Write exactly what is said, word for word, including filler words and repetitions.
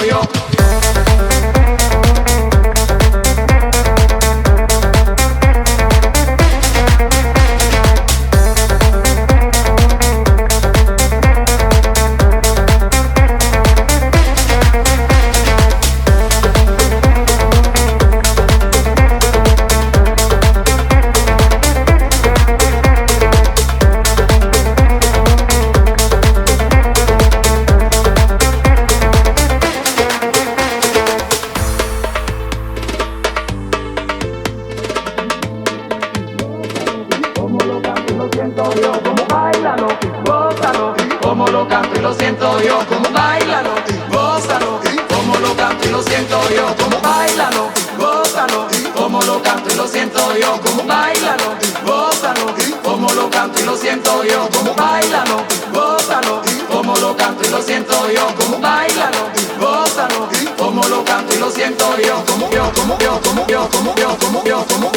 yo. Como lo canto y lo siento yo, como bailalo, gózalo, como lo canto y lo siento yo, como bailalo, gózalo, como lo canto y lo siento yo, como bailalo, gózalo, como lo canto y lo siento yo, como bailalo, gózalo, como lo canto y lo siento yo, como bailalo, gózalo, como lo canto y lo siento yo, como yo, como yo, como yo, como yo, como yo, como